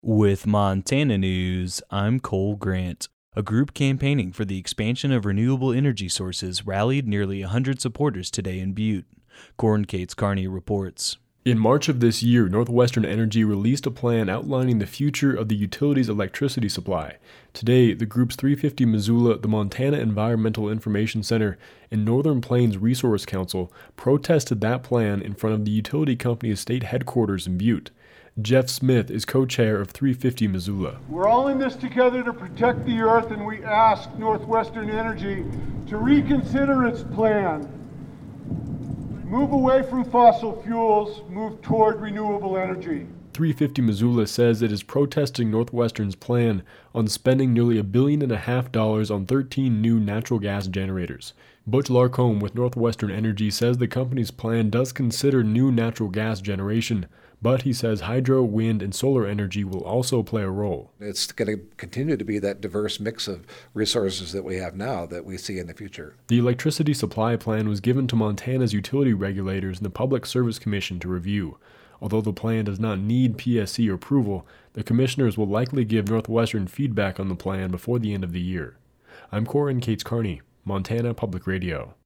With Montana News, I'm Cole Grant. A group campaigning for the expansion of renewable energy sources rallied nearly 100 supporters today in Butte. Corn Kate's Carney reports. In March of this year, Northwestern Energy released a plan outlining the future of the utility's electricity supply. Today, the group's 350 Missoula, the Montana Environmental Information Center, and Northern Plains Resource Council protested that plan in front of the utility company's state headquarters in Butte. Jeff Smith is co-chair of 350 Missoula. We're all in this together to protect the earth, and we ask Northwestern Energy to reconsider its plan. Move away from fossil fuels, move toward renewable energy. 350 Missoula says it is protesting Northwestern's plan on spending nearly $1.5 billion on 13 new natural gas generators. Butch Larcombe with Northwestern Energy says the company's plan does consider new natural gas generation, but he says hydro, wind, and solar energy will also play a role. It's going to continue to be that diverse mix of resources that we have now that we see in the future. The electricity supply plan was given to Montana's utility regulators and the Public Service Commission to review. Although the plan does not need PSC approval, the commissioners will likely give Northwestern feedback on the plan before the end of the year. I'm Corn Kate's Carney, Montana Public Radio.